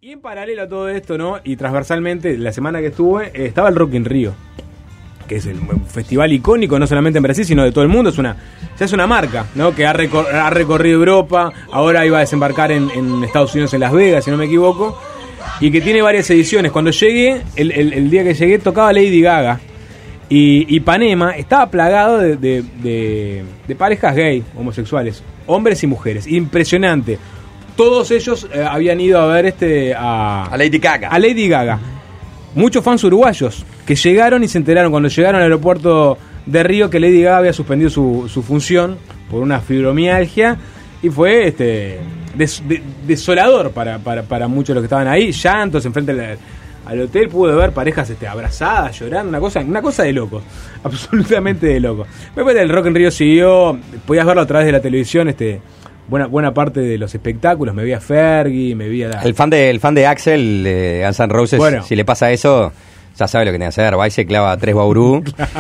Y en paralelo a todo esto, ¿no? Y transversalmente, la semana que estuve, estaba el Rock in Rio, que es el festival icónico, no solamente en Brasil, sino de todo el mundo. Ya es una marca, ¿no? Que ha recorrido Europa, ahora iba a desembarcar en Estados Unidos, en Las Vegas, si no me equivoco, y que tiene varias ediciones. Cuando llegué, el día que llegué, tocaba Lady Gaga, y Ipanema estaba plagado de parejas gay, homosexuales, hombres y mujeres. Impresionante. Todos ellos habían ido a ver a Lady Gaga. A Lady Gaga. Muchos fans uruguayos que llegaron y se enteraron cuando llegaron al aeropuerto de Río que Lady Gaga había suspendido su función por una fibromialgia, y fue desolador para muchos de los que estaban ahí. Llantos enfrente al hotel, pude ver parejas abrazadas, llorando, una cosa de locos, absolutamente de locos. Después del Rock in Rio siguió, podías verlo a través de la televisión, buena parte de los espectáculos. Me vi a Fergie, me vi a el fan de Axel, de Guns N' Roses, bueno, si le pasa eso, ya sabe lo que tiene que hacer. Va y se clava 3 Bauru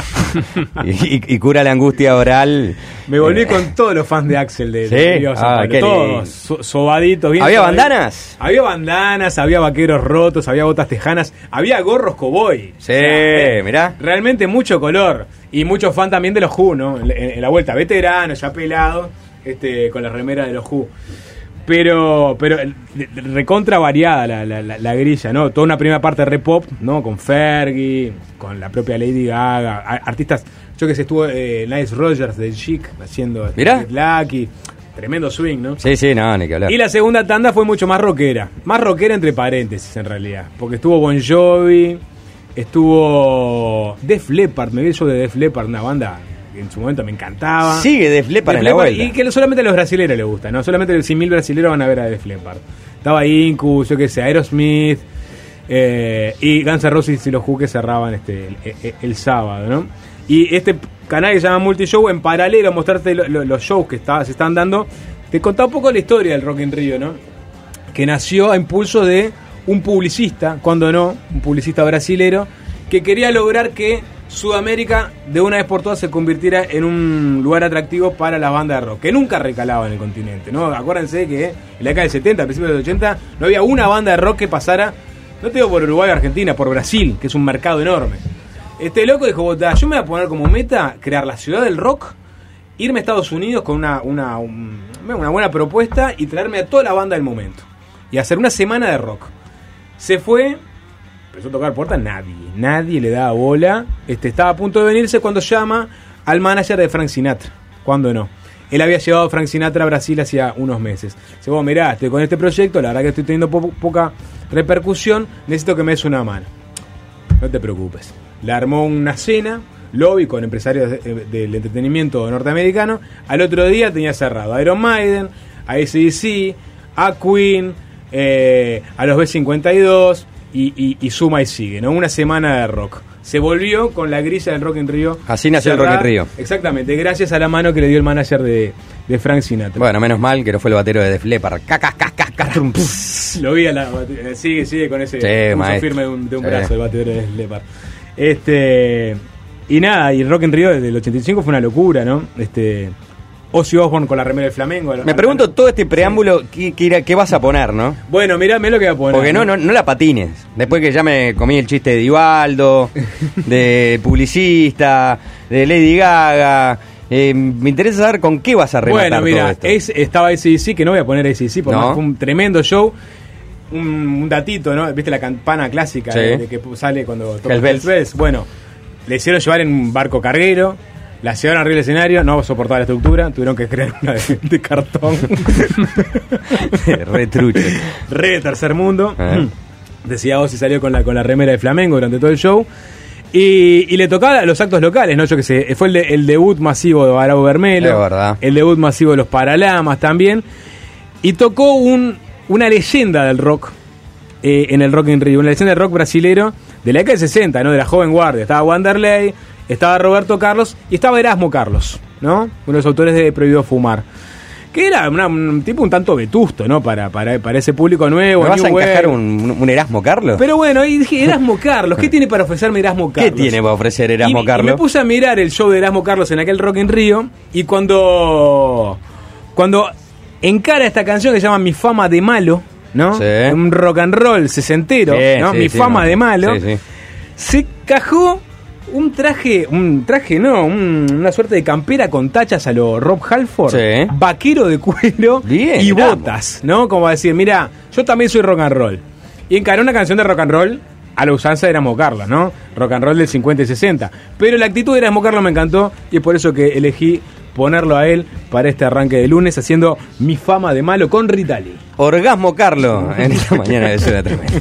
y cura la angustia oral. Me volví con todos los fans de Axel de Río, todos sobaditos. Bien ¿Había bandanas? Había bandanas, había vaqueros rotos, había botas tejanas, había gorros cowboy. Sí, mirá. Realmente mucho color. Y muchos fans también de los Who, ¿no? En la vuelta, veteranos, ya pelados, con la remera de los Who. Pero recontra variada la grilla, ¿no? Toda una primera parte re pop, ¿no? Con Fergie, con la propia Lady Gaga, artistas, yo que sé, estuvo Nice Rogers del Chic haciendo Lucky, tremendo swing, ¿no? Sí, no, ni que hablar. Y la segunda tanda fue mucho más rockera entre paréntesis en realidad, porque estuvo Bon Jovi, estuvo Def Leppard, me vi yo de Def Leppard, una banda que en su momento me encantaba. Sigue Def Leppard en la vuelta. Y que solamente a los brasileros les gusta, ¿no? Solamente los 100.000 brasileros van a ver a Def Leppard. Estaba Incubus, yo qué sé, Aerosmith, y Guns N' Roses y los Who que cerraban el sábado, ¿no? Y este canal que se llama Multishow, en paralelo a mostrarte los shows que se están dando, te contaba un poco la historia del Rock in Rio, ¿no? Que nació a impulso de un publicista, cuando no, un publicista brasilero, que quería lograr que Sudamérica de una vez por todas se convirtiera en un lugar atractivo para las bandas de rock, que nunca recalaban en el continente, ¿no? Acuérdense que en la década del 70, a principios del 80, no había una banda de rock que pasara, no te digo por Uruguay o Argentina, por Brasil, que es un mercado enorme. Este loco dijo, yo me voy a poner como meta crear la ciudad del rock, irme a Estados Unidos con una buena propuesta y traerme a toda la banda del momento y hacer una semana de rock. Se fue, empezó a tocar puertas, nadie le daba bola. Estaba a punto de venirse cuando llama al manager de Frank Sinatra, cuando no. Él había llevado a Frank Sinatra a Brasil hacía unos meses. Dice, vos mirá, estoy con este proyecto, la verdad que estoy teniendo poca repercusión, necesito que me des una mano. No te preocupes. Le armó una cena, lobby con empresarios del entretenimiento norteamericano. Al otro día tenía cerrado a Iron Maiden, a AC/DC, a Queen, a los B-52 y suma y sigue, ¿no? Una semana de rock. Se volvió con la grilla del Rock in Rio. Así nació el Rock in Rio. Exactamente, gracias a la mano que le dio el manager de Frank Sinatra. Bueno, menos mal que no fue el batero de Def Leppard. Lo vi sigue con ese pulso firme de un brazo el batero de Def Leppard. Y nada, y el Rock in Rio desde el 85 fue una locura, ¿no? Ozzy Osbourne con la remera del Flamengo. Me pregunto todo este preámbulo, ¿qué vas a poner, no? Bueno, mirá lo que voy a poner. Porque no la patines. Después que ya me comí el chiste de Divaldo, de publicista, de Lady Gaga. Me interesa saber con qué vas a rematar todo esto. Estaba AC/DC, que no voy a poner AC/DC, porque fue un tremendo show. Un datito, ¿no? ¿Viste la campana clásica de que sale cuando toca Hells Bells? Bueno, le hicieron llevar en un barco carguero. La llevaron arriba del escenario, no soportaba la estructura, tuvieron que crear una de cartón. Re trucho. Re tercer mundo. Decía Ozzy, salió con la remera de Flamengo durante todo el show. Y le tocaba los actos locales, ¿no? Yo que sé, fue el debut masivo de Barao Bermelo. Es verdad. El debut masivo de los Paralamas también. Y tocó una leyenda del rock en el Rock in Rio. Una leyenda del rock brasilero de la década del 60, ¿no? De la joven guardia. Estaba Wanderlei, estaba Roberto Carlos y estaba Erasmo Carlos, ¿no? Uno de los autores de Prohibido Fumar. Que era un tipo un tanto vetusto, ¿no? Para ese público nuevo. ¿Me vas a encajar un Erasmo Carlos? Pero bueno, ahí dije, Erasmo Carlos, ¿qué tiene para ofrecerme Erasmo Carlos? ¿Qué tiene para ofrecer Erasmo Carlos? Y me puse a mirar el show de Erasmo Carlos en aquel Rock in Rio, y cuando encara esta canción que se llama Mi fama de malo, ¿no? Sí. Un rock and roll sesentero, Sí, ¿no? sí, Mi sí, fama no. de malo. Sí, sí. Se cajó una suerte de campera con tachas a lo Rob Halford, Sí. vaquero de cuero Bien, y vamos. botas, ¿no? Como decir, mira, yo también soy rock and roll. Y encaró una canción de rock and roll a la usanza de Erasmo Carlos, ¿no? Rock and roll del 50 y 60. Pero la actitud de Erasmo Carlos me encantó y es por eso que elegí ponerlo a él para este arranque de lunes haciendo Mi fama de malo con Rita Lee. Orgasmo Carlos en esta mañana de Ciudad Tremenda.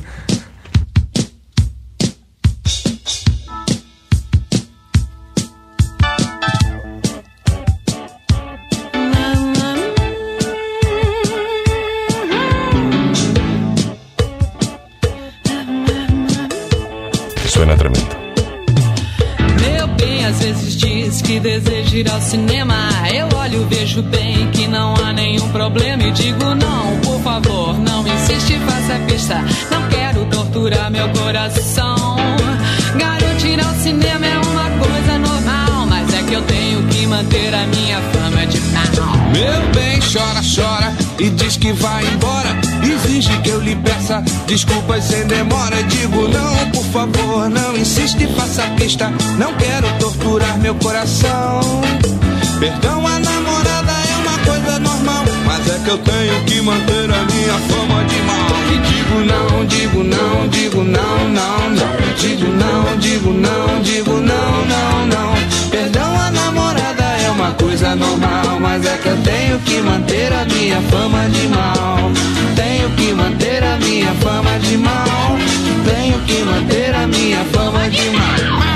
Suena tremendo. Meu bem, às vezes diz que deseja ir ao cinema. Eu olho, vejo bem que não há nenhum problema e digo não, por favor, não insiste, faça pista. Não quero torturar meu coração. Garoto, ir ao cinema é uma coisa normal, mas é que eu tenho que manter a minha fama de mal. Meu bem, chora, chora e diz que vai embora. Exige que eu lhe peça desculpas sem demora. Digo não, por favor, não insiste, faça pista. Não quero torturar meu coração. Perdão, a namorada é uma coisa normal, mas é que eu tenho que manter a minha fama de mal. E digo não, digo não, digo não, não, não. Digo não, digo não, digo não, não, não. Perdão, a namorada é uma coisa normal, mas é que eu tenho que manter a minha fama de mal. Tenho que manter a minha fama de mal. Tenho que manter a minha fama de mal.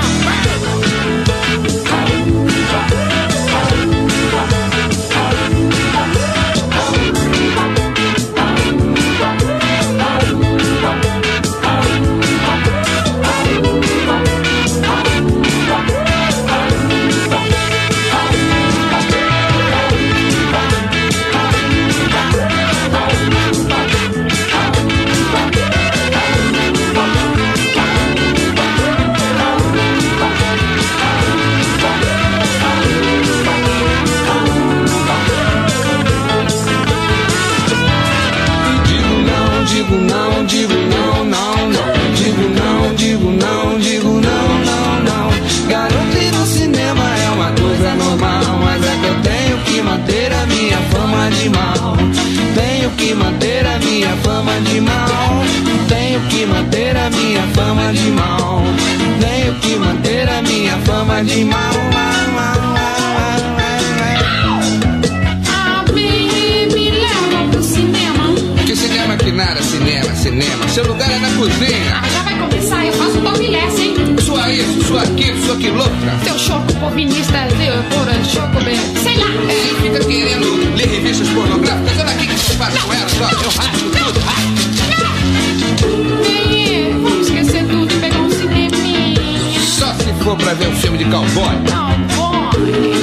Digo não, digo não, não, não. Digo não, digo não, digo não, não, não. Garoto, ir no cinema é uma coisa normal, mas é que eu tenho que manter a minha fama de mal. Tenho que manter a minha fama de mal. Tenho que manter a minha fama de mal. Tenho que manter a minha fama de mal. Que nada, cinema. Seu lugar é na cozinha. Já vai começar, eu faço topless, hein? Sua isso, sua aquilo, sua quilotra. Seu choco povinista, por choco bem. Sei lá. Você fica querendo ler revistas pornográficas. Olha aqui que você faz com ela, só. Eu rasgo tudo. Bem, vamos esquecer tudo e pegar um cineminha. Só se for pra ver um filme de cowboy. Cowboy.